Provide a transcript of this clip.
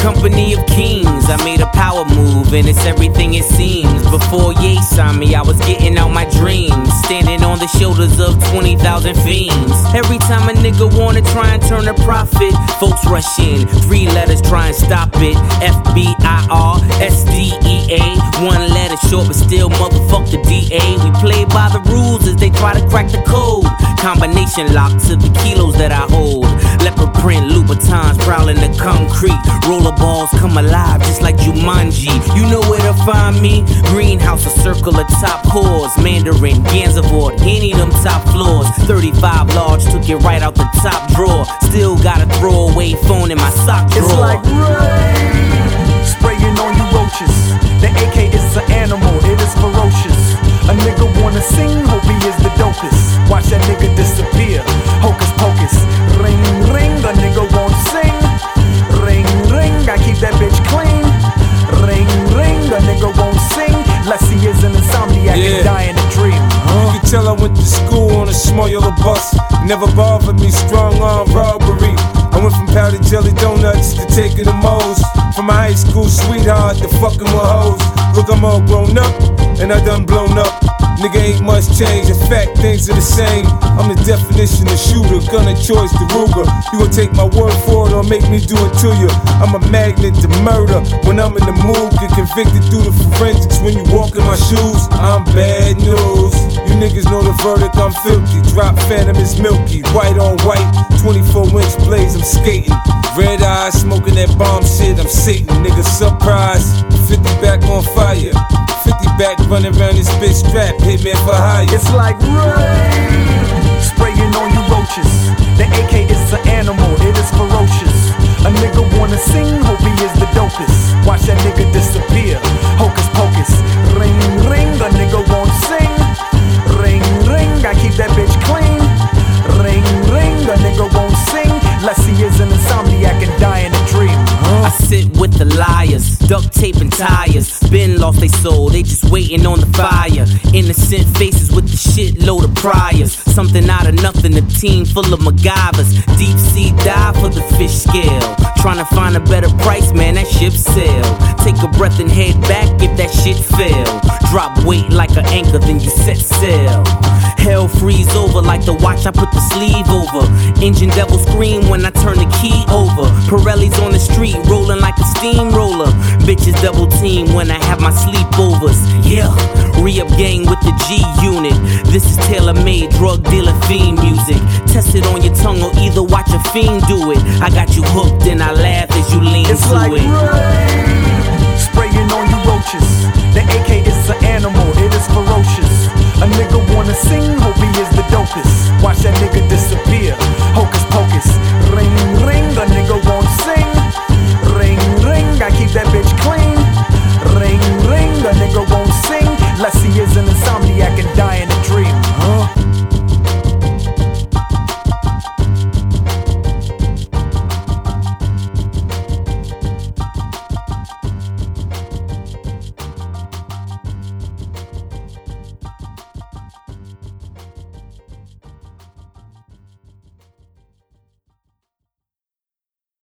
company of kings. I made a power move and it's everything it seems. Before Ye signed me, I was getting out my dreams, standing on the shoulders of 20,000 fiends. Every time a nigga wanna try and turn a profit, folks rush in, 3 letters try and stop it. FBIRSDEA, 1 letter short but still motherfuck the DA. We play by the rules as they try to crack the code. Combination lock to the kilos that I hold. Leopard print, Louboutins prowling the concrete. Rollerballs come alive just like Jumanji. You know where to find me. Greenhouse, a circle of top whores. Mandarin, Gansevoort, any them top floors. 35 large, took it right out the top drawer. Still got a throwaway phone in my sock drawer. It's like rain, spraying on you roaches. The AK is an animal, it is ferocious. A nigga wanna sing, hope he is the dopest. Watch that nigga disappear, hocus pocus. Ring, ring, a nigga won't sing. Ring, ring, I keep that bitch clean. Ring, ring, a nigga won't sing. Less he is an insomniac and die in a dream. You can tell I went to school on a small yellow bus. Never bothered me, strong arm robbery. I went from powdered jelly donuts to taking the most. From my high school sweetheart to fucking with hoes. Look, I'm all grown up, and I done blown up. Nigga ain't much change, in fact things are the same. I'm the definition of shooter, gun of choice, the Ruger. You gon' take my word for it or make me do it to you. I'm a magnet to murder, when I'm in the mood. Get convicted through the forensics when you walk in my shoes. I'm bad news, you niggas know the verdict, I'm filthy. Drop Phantom is milky, white on white, 24-inch blades, I'm skating. Red eyes, smoking that bomb shit, I'm Satan. Nigga surprise, 50 back on fire. 50 back running around this bitch strap, hit me for hire. It's like rain, spraying on you roaches. The AK is an animal, it is ferocious. A nigga wanna sing, hope he is the dopest. Watch that nigga disappear, hocus pocus. Ring, ring, a nigga won't sing. Ring, ring, I keep that bitch clean. Ring, ring, a nigga won't sing. Less he is an insomniac and die in a dream. I sit with the liars, duct tape and tires. Been lost they soul, they just waiting on the fire. Innocent faces with the shitload of priors. Something out of nothing, a team full of MacGyvers. Deep sea dive for the fish scale. Trying to find a better price, man, that ship sail. Take a breath and head back if that shit fail. Drop weight like an anchor, then you set sail. Hell freeze over like the watch I put the sleeve over. Engine devil scream when I turn the key over. Pirelli's on the street rolling like a steamroller. Bitches double team when I have my sleepovers. Yeah, re-up gang with the G unit. This is tailor-made drug dealer fiend music. Test it on your tongue or either watch a fiend do it. I got you hooked and I laugh as you lean it's to like it. Rain, spraying on you roaches. The AK is an animal, it is ferocious. A nigga wanna sing,